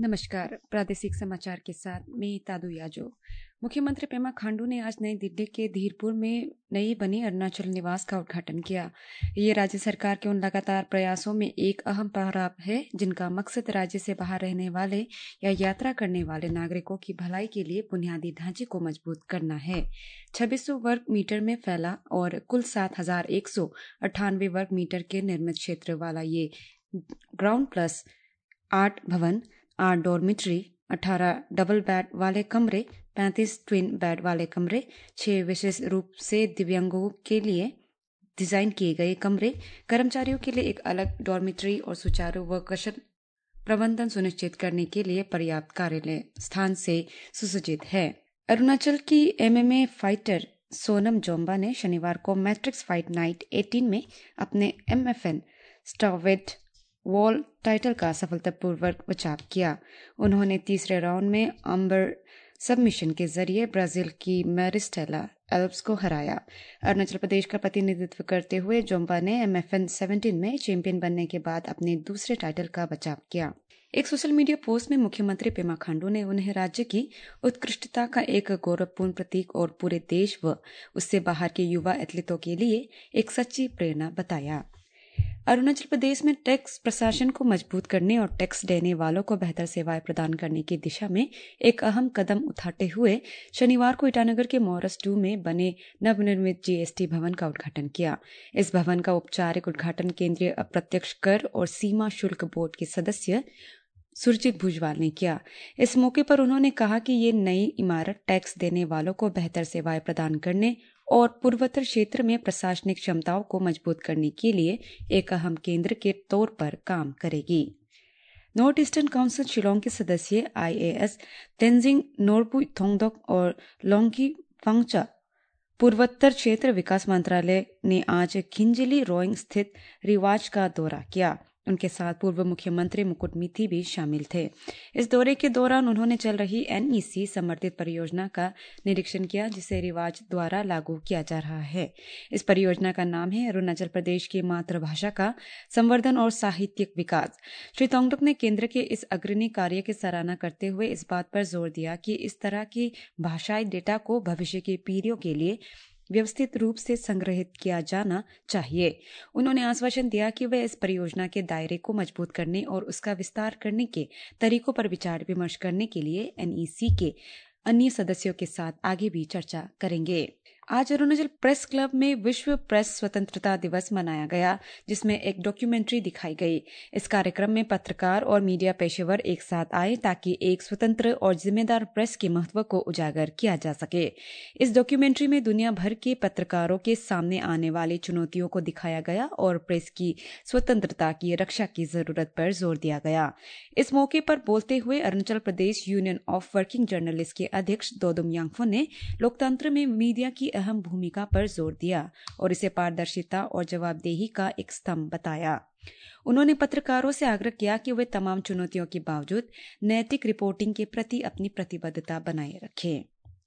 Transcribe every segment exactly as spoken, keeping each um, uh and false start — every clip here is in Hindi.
नमस्कार। प्रादेशिक समाचार के साथ मैं तादू याजो। मुख्यमंत्री पेमा खांडू ने आज नई दिल्ली के धीरपुर में नई बनी अरुणाचल निवास का उद्घाटन किया। ये राज्य सरकार के उन लगातार प्रयासों में एक अहम पड़ाव है जिनका मकसद राज्य से बाहर रहने वाले या यात्रा करने वाले नागरिकों की भलाई के लिए बुनियादी ढांचे को मजबूत करना है। छब्बीस सौ वर्ग मीटर में फैला और कुल सात हजार एक सौ अट्ठानवे वर्ग मीटर के निर्मित क्षेत्र वाला ये ग्राउंड प्लस आठ भवन, आठ डॉर्मिटरी, अठारह डबल बेड वाले कमरे, पैंतीस ट्विन बेड वाले कमरे, छह विशेष रूप से दिव्यांगों के लिए डिजाइन किए गए कमरे, कर्मचारियों के लिए एक अलग डॉर्मिटरी और सुचारू व कुशल प्रबंधन सुनिश्चित करने के लिए पर्याप्त कार्यालय स्थान से सुसज्जित है। अरुणाचल की एमएमए फाइटर सोनम जोंबा ने शनिवार को मैट्रिक्स फाइट नाइट अठारह में अपने एमएफएन स्टारवेट वॉल टाइटल का सफलतापूर्वक बचाव किया। उन्होंने तीसरे राउंड में आर्मबर सबमिशन के जरिए ब्राजील की मैरिस्टेला एल्प्स को हराया। अरुणाचल प्रदेश का प्रतिनिधित्व करते हुए जोंबा ने एमएफएन सत्रह में चैंपियन बनने के बाद अपने दूसरे टाइटल का बचाव किया। एक सोशल मीडिया पोस्ट में मुख्यमंत्री पेमा खांडू ने उन्हें राज्य की उत्कृष्टता का एक गौरवपूर्ण प्रतीक और पूरे देश व उससे बाहर के युवा एथलीटों के लिए एक सच्ची प्रेरणा बताया। अरुणाचल प्रदेश में टैक्स प्रशासन को मजबूत करने और टैक्स देने वालों को बेहतर सेवाएं प्रदान करने की दिशा में एक अहम कदम उठाते हुए शनिवार को ईटानगर के मॉरस टू में बने नवनिर्मित जीएसटी भवन का उद्घाटन किया। इस भवन का औपचारिक उद्घाटन केंद्रीय अप्रत्यक्ष कर और सीमा शुल्क बोर्ड के सदस्य सुरजीत भुजबल ने किया। इस मौके पर उन्होंने कहा कि ये नई इमारत टैक्स देने वालों को बेहतर सेवाएं प्रदान करने और पूर्वोत्तर क्षेत्र में प्रशासनिक क्षमताओं को मजबूत करने के लिए एक अहम केंद्र के तौर पर काम करेगी। नॉर्थ ईस्टर्न काउंसिल शिलोंग के सदस्य आईएएस तेंजिंग नोरपु थोंगडोक और लोंगी फंगचा पूर्वोत्तर क्षेत्र विकास मंत्रालय ने आज खिंजली रोइंग स्थित रिवाज का दौरा किया। उनके साथ पूर्व मुख्यमंत्री मुकुट मिथी भी शामिल थे। इस दौरे के दौरान उन्होंने चल रही एनईसी समर्थित परियोजना का निरीक्षण किया जिसे रिवाज द्वारा लागू किया जा रहा है। इस परियोजना का नाम है अरुणाचल प्रदेश की मातृभाषा का संवर्धन और साहित्यिक विकास। श्री तोंगडोक ने केंद्र के इस अग्रणी कार्य की सराहना करते हुए इस बात पर जोर दिया कि इस तरह की भाषाई डेटा को भविष्य की पीढ़ियों के लिए व्यवस्थित रूप से संग्रहित किया जाना चाहिए। उन्होंने आश्वासन दिया कि वे इस परियोजना के दायरे को मजबूत करने और उसका विस्तार करने के तरीकों पर विचार विमर्श करने के लिए एनईसी के अन्य सदस्यों के साथ आगे भी चर्चा करेंगे। आज अरुणाचल प्रेस क्लब में विश्व प्रेस स्वतंत्रता दिवस मनाया गया जिसमें एक डॉक्यूमेंट्री दिखाई गई। इस कार्यक्रम में पत्रकार और मीडिया पेशेवर एक साथ आए ताकि एक स्वतंत्र और जिम्मेदार प्रेस के महत्व को उजागर किया जा सके। इस डॉक्यूमेंट्री में दुनिया भर के पत्रकारों के सामने आने वाली चुनौतियों को दिखाया गया और प्रेस की स्वतंत्रता की रक्षा की जरूरत पर जोर दिया गया। इस मौके पर बोलते हुए Arunachal Pradesh union of working journalist के अध्यक्ष दोदुम यांगफो ने लोकतंत्र में मीडिया की अहम भूमिका पर जोर दिया और इसे पारदर्शिता और जवाबदेही का एक स्तंभ बताया। उन्होंने पत्रकारों से आग्रह किया कि वे तमाम चुनौतियों के बावजूद नैतिक रिपोर्टिंग के प्रति अपनी प्रतिबद्धता बनाए रखें।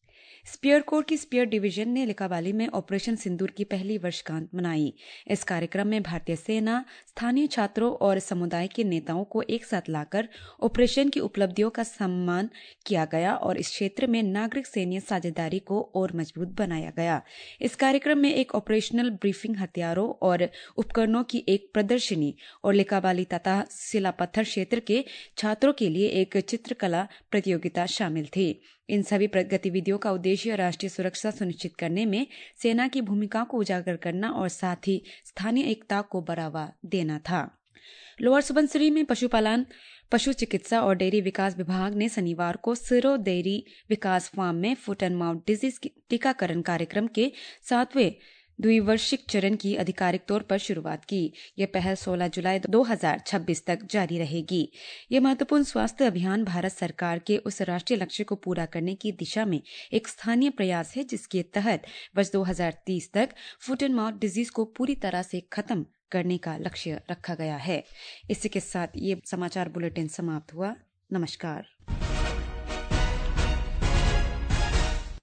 स्पीयर कोर की स्पीयर डिवीजन ने लिकाबाली में ऑपरेशन सिंदूर की पहली वर्षगांठ मनाई। इस कार्यक्रम में भारतीय सेना, स्थानीय छात्रों और समुदाय के नेताओं को एक साथ लाकर ऑपरेशन की उपलब्धियों का सम्मान किया गया और इस क्षेत्र में नागरिक सैन्य साझेदारी को और मजबूत बनाया गया। इस कार्यक्रम में एक ऑपरेशनल ब्रीफिंग, हथियारों और उपकरणों की एक प्रदर्शनी और लिकाबाली तथा सिलापत्थर क्षेत्र के छात्रों के लिए एक चित्रकला प्रतियोगिता शामिल थी। इन सभी गतिविधियों का उद्देश्य राष्ट्रीय सुरक्षा सुनिश्चित करने में सेना की भूमिका को उजागर करना और साथ ही स्थानीय एकता को बढ़ावा देना था। लोअर सुबनसिरी में पशुपालन, पशु चिकित्सा और डेयरी विकास विभाग ने शनिवार को सिरो डेयरी विकास फार्म में फुट एंड माउथ डिजीज टीकाकरण कार्यक्रम के सातवें द्विवार्षिक चरण की आधिकारिक तौर पर शुरुआत की। यह पहल सोलह जुलाई दो हज़ार छब्बीस तक जारी रहेगी। यह महत्वपूर्ण स्वास्थ्य अभियान भारत सरकार के उस राष्ट्रीय लक्ष्य को पूरा करने की दिशा में एक स्थानीय प्रयास है जिसके तहत वर्ष दो हज़ार तीस तक फुट एंड माउथ डिजीज को पूरी तरह से खत्म करने का लक्ष्य रखा गया है। इसी के साथ ये समाचार बुलेटिन समाप्त हुआ। नमस्कार।